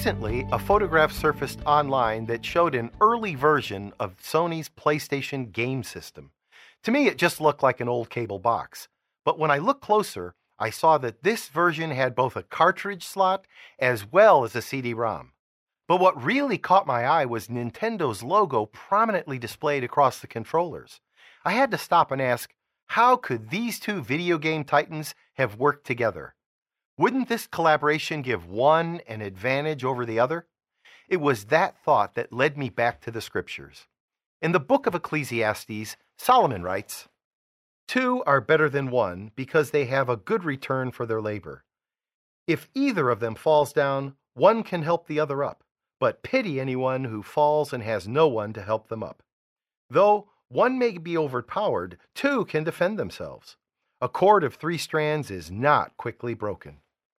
Recently, a photograph surfaced online that showed an early version of Sony's PlayStation game system. To me, it just looked like an old cable box. But when I looked closer, I saw that this version had both a cartridge slot as well as a CD-ROM. But what really caught my eye was Nintendo's logo prominently displayed across the controllers. I had to stop and ask, how could these two video game titans have worked together? Wouldn't this collaboration give one an advantage over the other? It was that thought that led me back to the scriptures. In the book of Ecclesiastes, Solomon writes, "Two are better than one because they have a good return for their labor. If either of them falls down, one can help the other up, but pity anyone who falls and has no one to help them up. Though one may be overpowered, two can defend themselves. A cord of 3 strands is not quickly broken."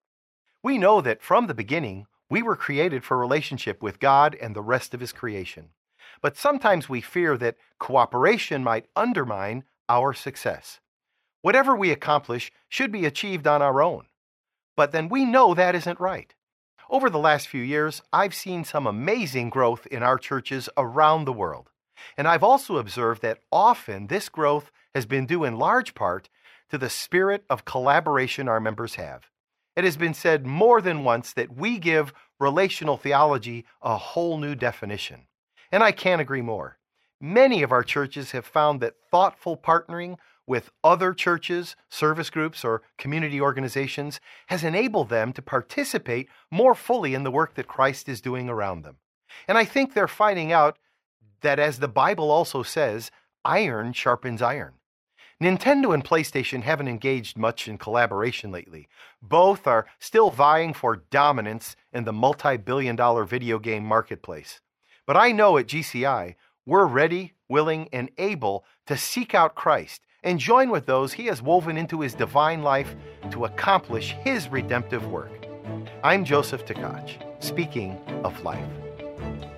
We know that from the beginning, we were created for relationship with God and the rest of His creation. But sometimes we fear that cooperation might undermine our success. Whatever we accomplish should be achieved on our own. But then we know that isn't right. Over the last few years, I've seen some amazing growth in our churches around the world. And I've also observed that often this growth has been due in large part to the spirit of collaboration our members have. It has been said more than once that we give relational theology a whole new definition. And I can't agree more. Many of our churches have found that thoughtful partnering with other churches, service groups, or community organizations has enabled them to participate more fully in the work that Christ is doing around them. And I think they're finding out that, as the Bible also says, iron sharpens iron. Nintendo and PlayStation haven't engaged much in collaboration lately. Both are still vying for dominance in the multi-billion-dollar video game marketplace. But I know at GCI, we're ready, willing, and able to seek out Christ and join with those He has woven into His divine life to accomplish His redemptive work. I'm Joseph Tkach, speaking of life.